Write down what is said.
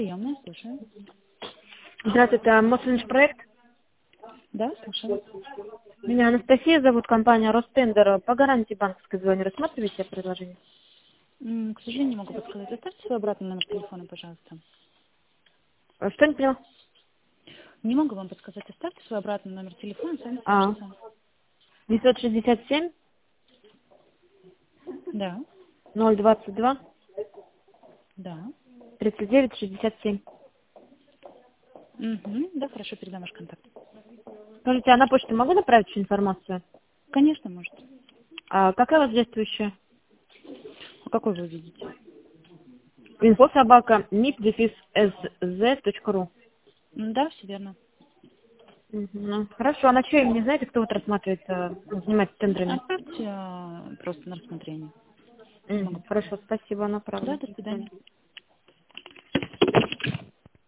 Приемная, слушаю. Здравствуйте, Мослинж проект. Да, слушаю. Меня Анастасия зовут, компания Ростендер. По гарантии банковской звони рассматриваете предложение? К сожалению, не могу подсказать. Оставьте свой обратный номер телефона, пожалуйста. Что не поняла? Не могу вам подсказать. Оставьте свой обратный номер телефона, сами А, скажете. 967 Да, 022 да. 39 67. Угу. Да, хорошо, передам ваш контакт. Скажите, а на почту могу направить всю информацию? Конечно, может. А какая у вас действующая? А какой вы видите? Инфо-собака mip-sz.ru. Да, все верно. Хорошо, а на чье имя не знаете, кто вот рассматривает, занимается тендерами? Оставьте просто на рассмотрение. Не могу Хорошо, подсказать. спасибо, Да, направлю. до До свидания. свидания.